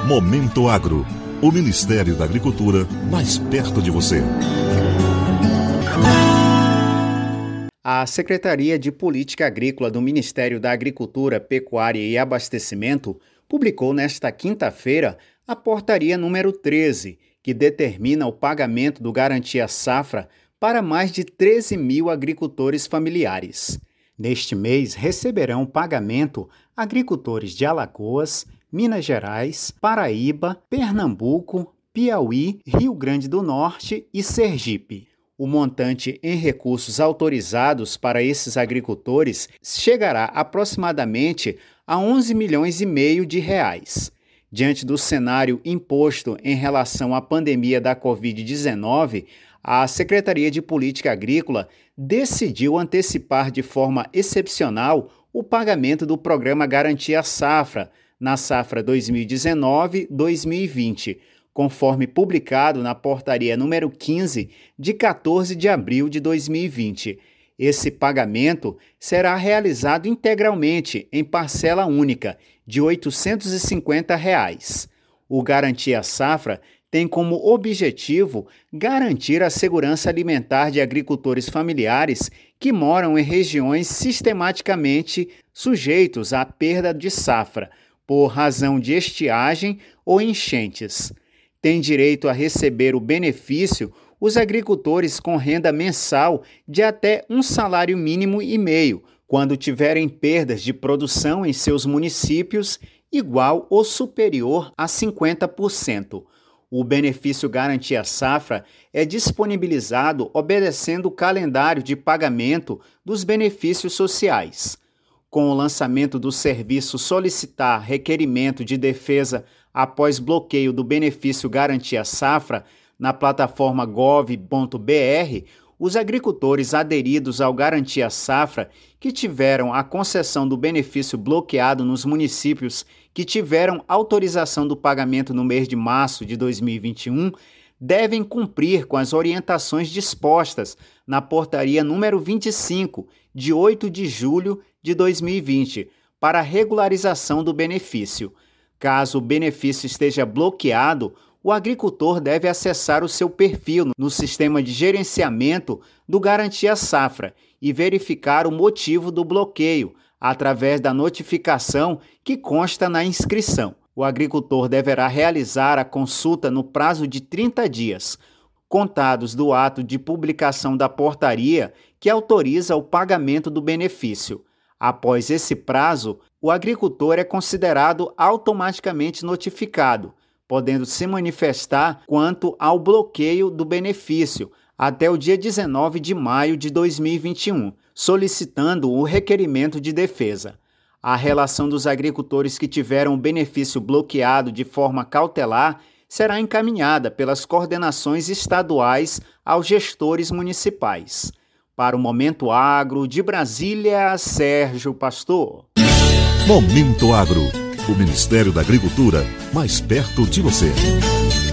Momento Agro, o Ministério da Agricultura mais perto de você. A Secretaria de Política Agrícola do Ministério da Agricultura, Pecuária e Abastecimento publicou nesta quinta-feira a portaria número 13, que determina o pagamento do Garantia Safra para mais de 13 mil agricultores familiares. Neste mês, receberão pagamento agricultores de Alagoas, Minas Gerais, Paraíba, Pernambuco, Piauí, Rio Grande do Norte e Sergipe. O montante em recursos autorizados para esses agricultores chegará aproximadamente a 11 milhões e meio de reais. Diante do cenário imposto em relação à pandemia da Covid-19, a Secretaria de Política Agrícola decidiu antecipar de forma excepcional o pagamento do Programa Garantia Safra na safra 2019-2020, conforme publicado na portaria número 15, de 14 de abril de 2020. Esse pagamento será realizado integralmente em parcela única, de R$ 850. O Garantia Safra tem como objetivo garantir a segurança alimentar de agricultores familiares que moram em regiões sistematicamente sujeitos à perda de safra, por razão de estiagem ou enchentes. Tem direito a receber o benefício os agricultores com renda mensal de até um salário mínimo e meio, quando tiverem perdas de produção em seus municípios igual ou superior a 50%. O benefício Garantia Safra é disponibilizado obedecendo o calendário de pagamento dos benefícios sociais. Com o lançamento do serviço Solicitar Requerimento de Defesa após bloqueio do benefício Garantia Safra na plataforma gov.br, os agricultores aderidos ao Garantia Safra que tiveram a concessão do benefício bloqueado nos municípios que tiveram autorização do pagamento no mês de março de 2021 devem cumprir com as orientações dispostas na portaria número 25, de 8 de julho de 2020, para a regularização do benefício. Caso o benefício esteja bloqueado, o agricultor deve acessar o seu perfil no sistema de gerenciamento do Garantia Safra e verificar o motivo do bloqueio, através da notificação que consta na inscrição. O agricultor deverá realizar a consulta no prazo de 30 dias, contados do ato de publicação da portaria que autoriza o pagamento do benefício. Após esse prazo, o agricultor é considerado automaticamente notificado, podendo se manifestar quanto ao bloqueio do benefício até o dia 19 de maio de 2021, solicitando o requerimento de defesa. A relação dos agricultores que tiveram o benefício bloqueado de forma cautelar será encaminhada pelas coordenações estaduais aos gestores municipais. Para o Momento Agro, de Brasília, Sérgio Pastor. Momento Agro, o Ministério da Agricultura mais perto de você.